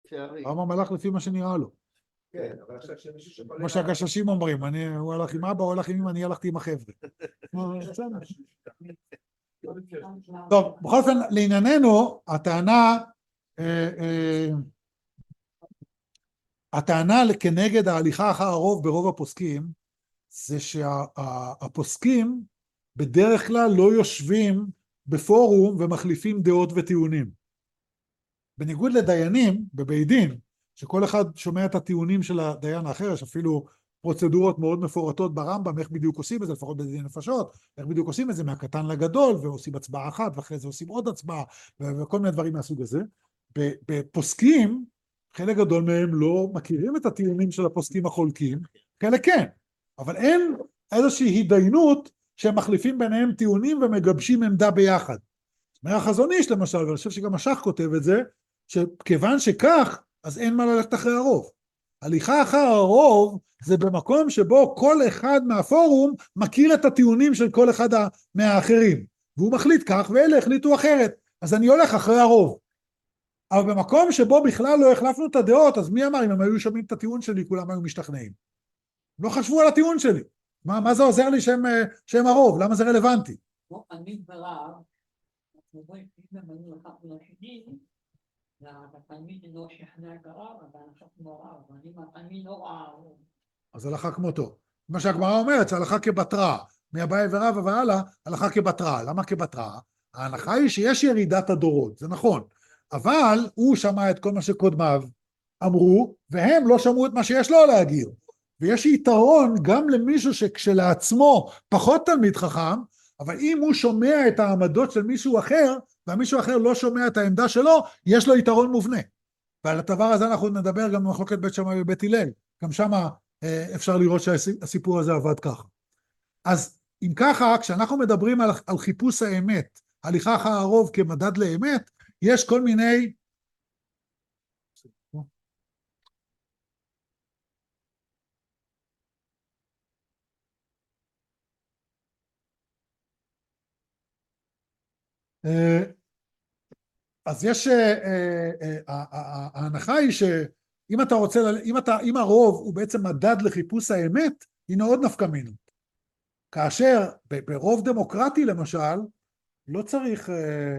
הרמב"ם הלך לפי מה שנראה לו. כן, אבל עכשיו שמישהו שכל... כמו שהגששים אומרים, הוא הלך עם אבא, הוא הלך עם אמא, אני הלכתי עם החבר'ה. טוב, בכל אופן, לענייננו, הטענה כנגד ההליכה אחר הרוב ברוב הפוסקים, זה שהפוסקים בדרך כלל לא יושבים בפורום ומחליפים דעות וטיעונים. בניגוד לדיינים, בבית דין, שכל אחד שומע את הטיעונים של הדיין האחר, יש אפילו פרוצדורות מאוד מפורטות ברמב"ם, איך בדיוק עושים את זה, לפחות בדין נפשות, איך בדיוק עושים את זה מהקטן לגדול, ועושים הצבעה אחת, ואחרי זה עושים עוד הצבעה, וכל מיני דברים מהסוג הזה. בפוסקים, חלק גדול מהם לא מכירים את הטיעונים של הפוסקים החולקים, כאלה כן, אבל אין איזושהי התדיינות שהם מחליפים ביניהם טיעונים ומגבשים עמדה ביחד. מהחזון איש למשל, ואני חושב שגם השח כותב את זה, שכיוון שכך, אז אין מה ללכת אחרי הרוב. הליכה אחר הרוב זה במקום שבו כל אחד מהפורום מכיר את הטיעונים של כל אחד מהאחרים, והוא מחליט כך ואלה החליטו אחרת, אז אני הולך אחרי הרוב. אבל במקום שבו בכלל לא החלפנו את הדעות, אז מי אמר, אם הם היו שומעים את הטיעון שלי, כולם היו משתכנעים. לא חשבו על הטיעון שלי. מה זה עוזר לי שהם הרוב? למה זה רלוונטי? לא, אני ברב, אנחנו רואים, אם הם היו לקחנו לשני, והתלמיד לא שכנע את הרב, אבל אנחנו הרב, ואני לא הרב. אז הלכה כמותו. מה שהגמרא אומרת, זה הלכה כבתרא. מאביי ורבא והלאה, הלכה כבתרא. למה כבתרא? ההנחה היא שיש ירידת הדורות, זה נכון. אבל הוא שמע את כל מה שקודמיו אמרו, והם לא שמעו את מה שיש לו להגיד. ויש יתרון גם למישהו שכשלעצמו פחות תלמיד חכם, אבל אם הוא שומע את העמדות של מישהו אחר, והמישהו אחר לא שומע את העמדה שלו, יש לו יתרון מובנה. ועל הדבר הזה אנחנו נדבר גם במחלוקת בית שמאי ובית הלל. גם שם אפשר לראות שהסיפור הזה עבד ככה. אז אם ככה, כשאנחנו מדברים על חיפוש האמת, הליכה אחר הרוב כמדד לאמת, יש כל מיני... אז יש, ההנחה היא שאם אתה רוצה, אם הרוב הוא בעצם מדד לחיפוש האמת, הנה עוד נפקא מינה. כאשר ברוב דמוקרטי למשל, לא צריך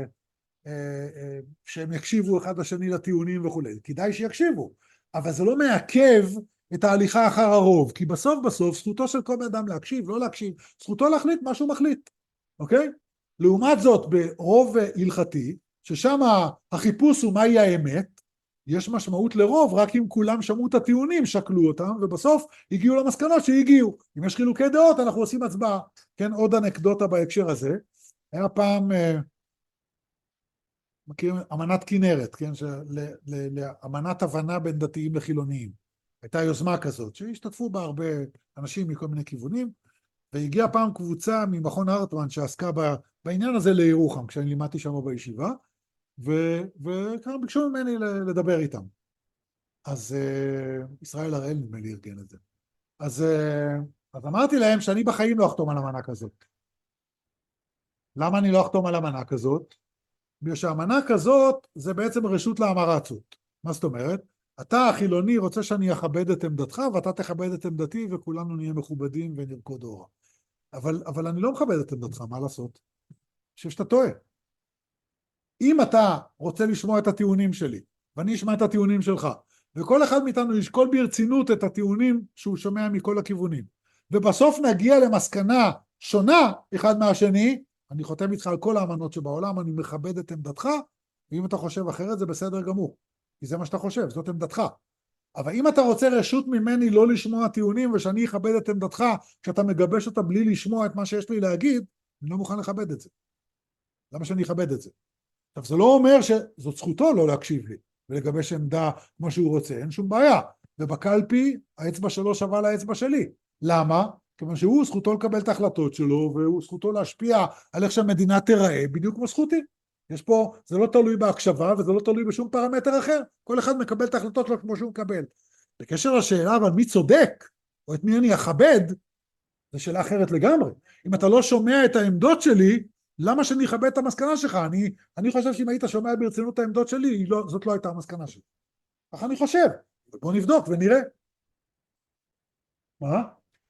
שהם יקשיבו אחד לשני לטיעונים וכו', כדאי שיקשיבו, אבל זה לא מעכב את ההליכה אחר הרוב, כי בסוף זכותו של כל אדם להקשיב, לא להקשיב, זכותו להחליט מה שהוא מחליט, אוקיי? לעומת זאת ברוב הלכתי, ששם החיפוש הוא מהי האמת, יש משמעות לרוב רק אם כולם שמעו את הטיעונים, שקלו אותם, ובסוף הגיעו למסקנות שהגיעו. אם יש חילוקי דעות, אנחנו עושים הצבעה. כן, עוד אנקדוטה בהקשר הזה. היה פעם, מכירים, אמנת כנרת, כן, אמנת הבנה בין דתיים לחילוניים. הייתה יוזמה כזאת, שהשתתפו בה הרבה אנשים מכל מיני כיוונים, והגיעה פעם קבוצה ממכון הרטמן שעסקה בעניין הזה לירוחם, כשאני לימדתי שם בישיבה, וככה ביקשו ממני לדבר איתם. אז ישראל הראל נדמה לי ארגן את זה. אז אמרתי להם שאני בחיים לא אחתום על אמנה כזאת. למה אני לא אחתום על אמנה כזאת? בגלל שהאמנה כזאת זה בעצם רשות להמרצות. מה זאת אומרת? אתה החילוני רוצה שאני אכבד את עמדתך, ואתה תכבד את עמדתי, וכולנו נהיה מכובדים ונרקוד אורה. אבל אני לא מכבד את עמדתך, מה לעשות? אני חושב שאתה טועה. אם אתה רוצה לשמוע את הטיעונים שלי, ואני אשמע את הטיעונים שלך, וכל אחד מאיתנו ישקול ברצינות את הטיעונים שהוא שומע מכל הכיוונים, ובסוף נגיע למסקנה שונה אחד מהשני, אני חותם איתך על כל האמנות שבעולם, אני מכבד את עמדתך, ואם אתה חושב אחרת זה בסדר גמור, כי זה מה שאתה חושב, זאת עמדתך. אבל אם אתה רוצה רשות ממני לא לשמוע טיעונים, ושאני אכבד את עמדתך, כשאתה מגבש אותה בלי לשמוע את מה שיש לי להגיד, אני לא מוכן לכבד את זה. למה שאני אכבד את זה? עכשיו, זה לא אומר שזאת זכותו לא להקשיב לי, ולגבש עמדה כמו שהוא רוצה, אין שום בעיה. ובקלפי, האצבע שלו שווה לאצבע שלי. למה? כיוון שהוא זכותו לקבל את ההחלטות שלו, והוא זכותו להשפיע על איך שהמדינה תיראה, בדיוק כמו זכותי. יש פה, זה לא תלוי בהקשבה, וזה לא תלוי בשום פרמטר אחר. כל אחד מקבל את ההחלטות שלו כמו שהוא מקבל. בקשר לשאלה, אבל מי צודק, או את מי אני אכבד, זו שאלה אחרת לגמרי. אם אתה לא שומע את העמדות שלי, למה שאני אכבד את המסקנה שלך? אני חושב שאם היית שומע ברצינות את העמדות שלי, זאת לא הייתה המסקנה שלי. ככה אני חושב. בואו נבדוק ונראה. מה?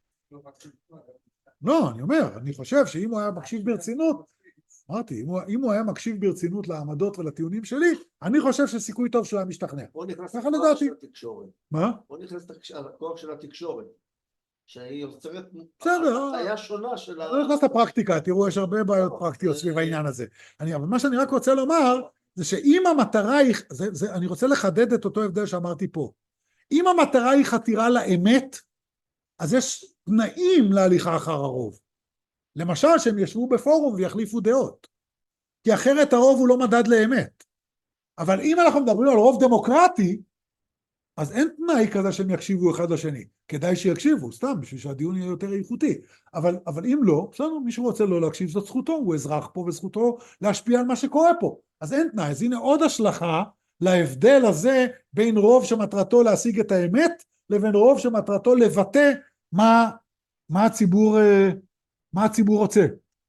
לא, אני אומר, אני חושב שאם הוא היה מקשיב ברצינות, אמרתי, אם הוא היה מקשיב ברצינות לעמדות ולטיעונים שלי, אני חושב שסיכוי טוב שהוא היה משתכנע. בוא נכנס ככה לכוח לדעתי. של התקשורת. מה? בוא נכנס לכוח של התקשורת. שהיא יוצרת בסדר. היה שונה של לא נכנס לפרקטיקה, תראו, יש הרבה בעיות פרקטיות סביב העניין הזה. אבל מה שאני רק רוצה לומר, זה שאם המטרה היא, אני רוצה לחדד את אותו הבדל שאמרתי פה. אם המטרה היא חתירה לאמת, אז יש תנאים להליכה אחר הרוב. למשל, שהם ישבו בפורום ויחליפו דעות. כי אחרת הרוב הוא לא מדד לאמת. אבל אם אנחנו מדברים על רוב דמוקרטי, אז אין תנאי כזה שהם יקשיבו אחד לשני. כדאי שיקשיבו, סתם, בשביל שהדיון יהיה יותר איכותי. אבל אם לא, בסדר, מי שרוצה לא להקשיב, זאת זכותו, הוא אזרח פה וזכותו להשפיע על מה שקורה פה. אז אין תנאי, אז הנה עוד השלכה להבדל הזה בין רוב שמטרתו להשיג את האמת, לבין רוב שמטרתו לבטא מה הציבור רוצה.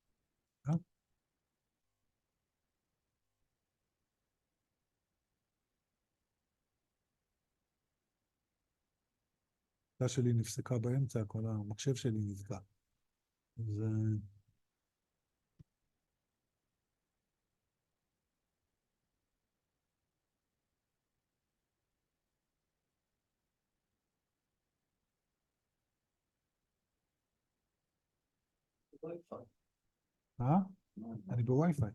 שלי נפסקה באמצע, כל המחשב שלי נפגע. זה... אני בווי-פיי.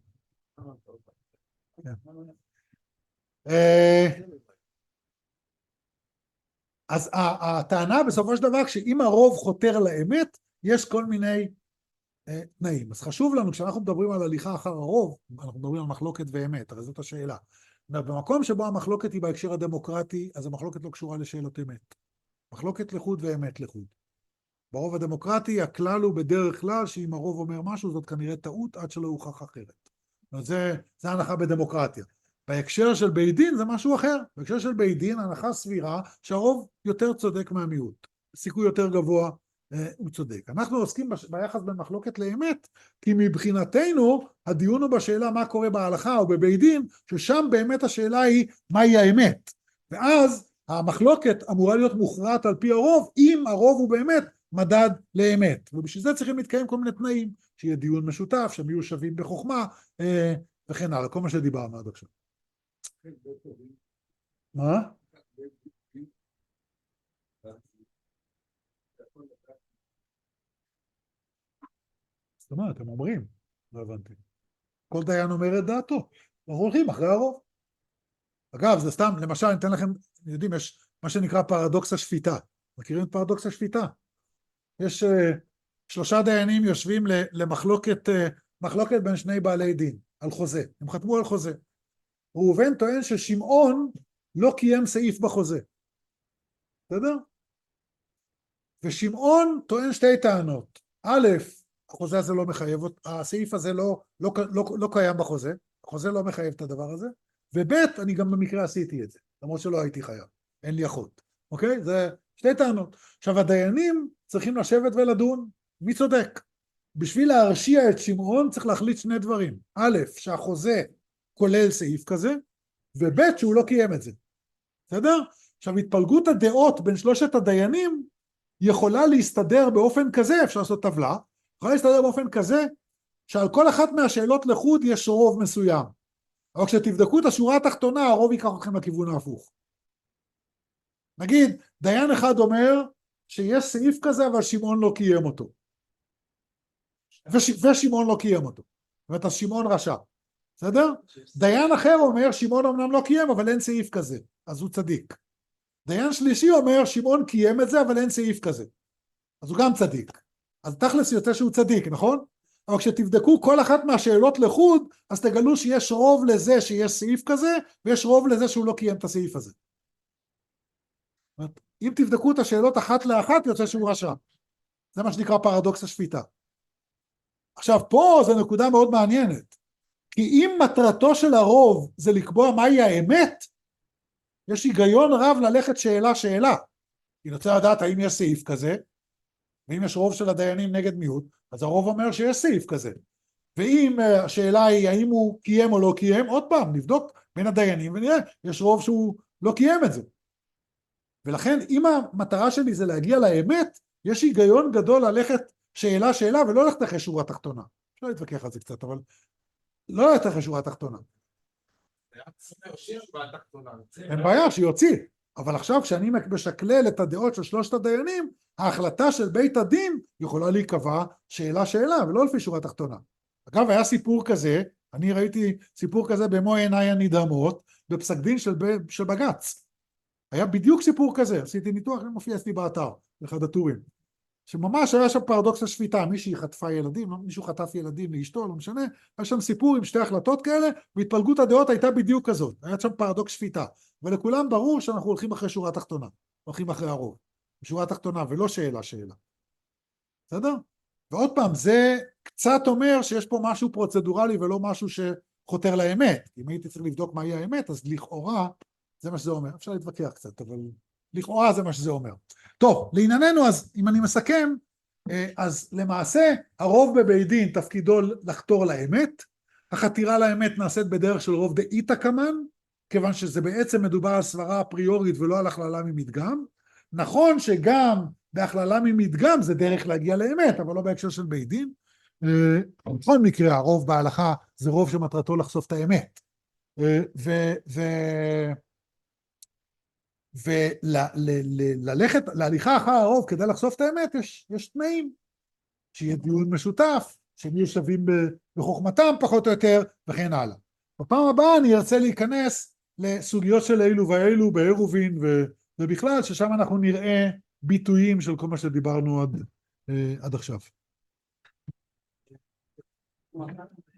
אז הטענה בסופו של דבר, שאם הרוב חותר לאמת, יש כל מיני תנאים. אז חשוב לנו, כשאנחנו מדברים על הליכה אחר הרוב, אנחנו מדברים על מחלוקת ואמת, הרי זאת השאלה. במקום שבו המחלוקת היא בהקשר הדמוקרטי, אז המחלוקת לא קשורה לשאלות אמת. מחלוקת לחוד ואמת לחוד. ברוב הדמוקרטי, הכלל הוא בדרך כלל, שאם הרוב אומר משהו, זאת כנראה טעות, עד שלא יוכח אחרת. זה הנחה בדמוקרטיה. בהקשר של בית דין זה משהו אחר. בהקשר של בית דין, הנחה סבירה שהרוב יותר צודק מהמיעוט. סיכוי יותר גבוה הוא צודק. אנחנו עוסקים ביחס בין מחלוקת לאמת, כי מבחינתנו הדיון הוא בשאלה מה קורה בהלכה או בבית דין, ששם באמת השאלה היא מהי האמת. ואז המחלוקת אמורה להיות מוכרעת על פי הרוב, אם הרוב הוא באמת מדד לאמת. ובשביל זה צריכים להתקיים כל מיני תנאים, שיהיה דיון משותף, שהם יהיו שווים בחוכמה, וכן הלאה, כל מה שדיברנו עד עכשיו. מה? זאת אומרת, אתם אומרים, לא הבנתי. כל דיין אומר את דעתו, אנחנו הולכים אחרי הרוב. אגב, זה סתם, למשל, אני אתן לכם, יודעים, יש מה שנקרא פרדוקס השפיטה. מכירים את פרדוקס השפיטה? יש 3 דיינים יושבים למחלוקת בין 2 בעלי דין, על חוזה. הם חתמו על חוזה. ראובן טוען ששמעון לא קיים סעיף בחוזה. בסדר? ושמעון טוען 2 טענות. א', החוזה הזה לא מחייב, הסעיף הזה לא קיים בחוזה, החוזה לא מחייב את הדבר הזה, וב' אני גם במקרה עשיתי את זה, למרות שלא הייתי חייב, אין לי אחות. אוקיי? זה 2 טענות. עכשיו הדיינים צריכים לשבת ולדון, מי צודק? בשביל להרשיע את שמעון צריך להחליט 2 דברים. א', שהחוזה כולל סעיף כזה, וב' שהוא לא קיים את זה. בסדר? עכשיו התפלגות הדעות בין 3 הדיינים יכולה להסתדר באופן כזה, אפשר לעשות טבלה, יכולה להסתדר באופן כזה, שעל כל אחת מהשאלות לחוד יש רוב מסוים. אבל כשתבדקו את השורה התחתונה, הרוב ייקח אתכם לכיוון ההפוך. נגיד, דיין אחד אומר שיש סעיף כזה, אבל שמעון לא קיים אותו. ושמעון לא קיים אותו. זאת אומרת, אז שמעון רשע. בסדר? דיין אחר אומר, שמעון אמנם לא קיים, אבל אין סעיף כזה. אז הוא צדיק. דיין שלישי אומר, שמעון קיים את זה, אבל אין סעיף כזה. אז הוא גם צדיק. אז תכלס יוצא שהוא צדיק, נכון? אבל כשתבדקו כל אחת מהשאלות לחוד, אז תגלו שיש רוב לזה שיש סעיף כזה, ויש רוב לזה שהוא לא קיים את הסעיף הזה. אם תבדקו את השאלות אחת לאחת, יוצא שהוא רשע. זה מה שנקרא פרדוקס השפיטה. עכשיו, פה זו נקודה מאוד מעניינת. כי אם מטרתו של הרוב זה לקבוע מהי האמת, יש היגיון רב ללכת שאלה. אני רוצה לדעת האם יש סעיף כזה, ואם יש רוב של הדיינים נגד מיעוט, אז הרוב אומר שיש סעיף כזה. ואם השאלה היא האם הוא קיים או לא קיים, עוד פעם, נבדוק בין הדיינים ונראה, יש רוב שהוא לא קיים את זה. ולכן אם המטרה שלי זה להגיע לאמת, יש היגיון גדול ללכת שאלה ולא ללכת אחרי שורה תחתונה. אפשר להתווכח על זה קצת, אבל לא ללכת אחרי שורה תחתונה. אין בעיה שיוציא, אבל עכשיו כשאני משקלל את הדעות של שלושת הדיינים, ההחלטה של בית הדין יכולה להיקבע שאלה ולא לפי שורה תחתונה. אגב, היה סיפור כזה, אני ראיתי סיפור כזה במו עיניי הנדהמות, בפסק דין של בג"ץ. היה בדיוק סיפור כזה, עשיתי ניתוח, מופיע אצלי באתר, באחד הטורים, שממש היה שם פרדוקס השפיטה, מישהי חטפה ילדים, מישהו חטף ילדים לאשתו, לא משנה, היה שם סיפור עם שתי החלטות כאלה, והתפלגות הדעות הייתה בדיוק כזאת, היה שם פרדוקס שפיטה, ולכולם ברור שאנחנו הולכים אחרי שורה תחתונה, הולכים אחרי הרוב, שורה תחתונה ולא שאלה. בסדר? ועוד פעם, זה קצת אומר שיש פה משהו פרוצדורלי ולא משהו שחותר לאמת. אם הייתי צריך לבדוק מהי האמת, אז לכאורה זה מה שזה אומר. אפשר להתווכח קצת, אבל לכאורה זה מה שזה אומר. טוב, לענייננו, אז אם אני מסכם, אז למעשה הרוב בבית דין תפקידו לחתור לאמת, החתירה לאמת נעשית בדרך של רוב דאיתא קמן, כיוון שזה בעצם מדובר על סברה אפריורית ולא על הכללה ממדגם. נכון שגם בהכללה ממדגם זה דרך להגיע לאמת, אבל לא בהקשר של בית דין. בכל מקרה, הרוב בהלכה זה רוב שמטרתו לחשוף את האמת. וללכת, להליכה אחר הרוב כדי לחשוף את האמת, יש תנאים. שיהיה דיון משותף, שהם יהיו שווים בחוכמתם פחות או יותר, וכן הלאה. בפעם הבאה אני ארצה להיכנס לסוגיות של אילו ואילו בעירובין ובכלל, ששם אנחנו נראה ביטויים של כל מה שדיברנו עד עכשיו.